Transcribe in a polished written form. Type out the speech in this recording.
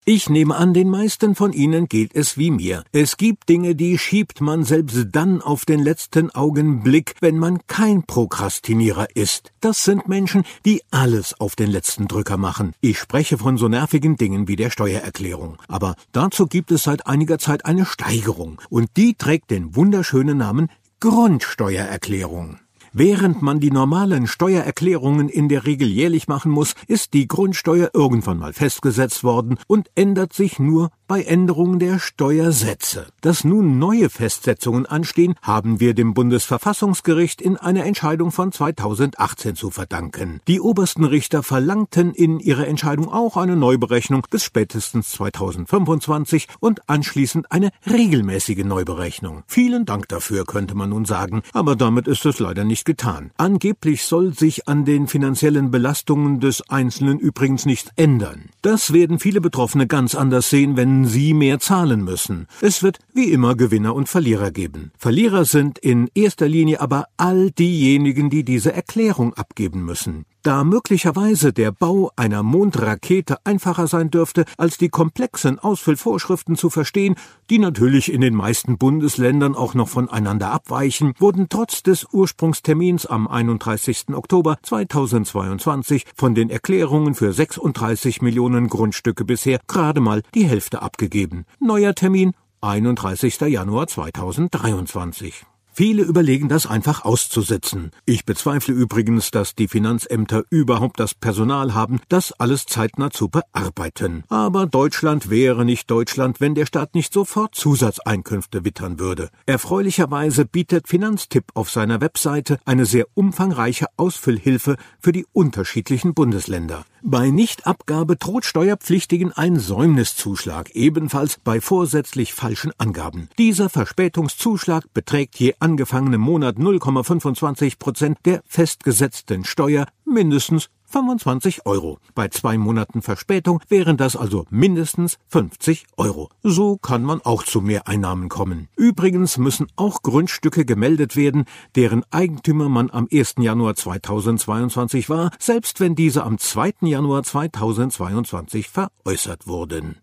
Ich nehme an, den meisten von Ihnen geht es wie mir. Es gibt Dinge, die schiebt man selbst dann auf den letzten Augenblick, wenn man kein Prokrastinierer ist. Das sind Menschen, die alles auf den letzten Drücker machen. Ich spreche von so nervigen Dingen wie der Steuererklärung. Aber dazu gibt es seit einiger Zeit eine Steigerung. Und die trägt den wunderschönen Namen Grundsteuererklärung. Während man die normalen Steuererklärungen in der Regel jährlich machen muss, ist die Grundsteuer irgendwann mal festgesetzt worden und ändert sich nur bei Änderungen der Steuersätze. Dass nun neue Festsetzungen anstehen, haben wir dem Bundesverfassungsgericht in einer Entscheidung von 2018 zu verdanken. Die obersten Richter verlangten in ihrer Entscheidung auch eine Neuberechnung bis spätestens 2025 und anschließend eine regelmäßige Neuberechnung. Vielen Dank dafür, könnte man nun sagen, aber damit ist es leider nicht getan. Angeblich soll sich an den finanziellen Belastungen des Einzelnen übrigens nichts ändern. Das werden viele Betroffene ganz anders sehen, wenn sie mehr zahlen müssen. Es wird wie immer Gewinner und Verlierer geben. Verlierer sind in erster Linie aber all diejenigen, die diese Erklärung abgeben müssen. Da möglicherweise der Bau einer Mondrakete einfacher sein dürfte, als die komplexen Ausfüllvorschriften zu verstehen, die natürlich in den meisten Bundesländern auch noch voneinander abweichen, wurden trotz des Ursprungstermins am 31. Oktober 2022 von den Erklärungen für 36 Millionen Grundstücke bisher gerade mal die Hälfte abgegeben. Neuer Termin 31. Januar 2023. Viele überlegen, das einfach auszusitzen. Ich bezweifle übrigens, dass die Finanzämter überhaupt das Personal haben, das alles zeitnah zu bearbeiten. Aber Deutschland wäre nicht Deutschland, wenn der Staat nicht sofort Zusatzeinkünfte wittern würde. Erfreulicherweise bietet Finanztipp auf seiner Webseite eine sehr umfangreiche Ausfüllhilfe für die unterschiedlichen Bundesländer. Bei Nichtabgabe droht Steuerpflichtigen ein Säumniszuschlag, ebenfalls bei vorsätzlich falschen Angaben. Dieser Verspätungszuschlag beträgt je angefangenem Monat 0,25% der festgesetzten Steuer, mindestens 25 €. Bei 2 Monaten Verspätung wären das also mindestens 50 €. So kann man auch zu Mehreinnahmen kommen. Übrigens müssen auch Grundstücke gemeldet werden, deren Eigentümer man am 1. Januar 2022 war, selbst wenn diese am 2. Januar 2022 veräußert wurden.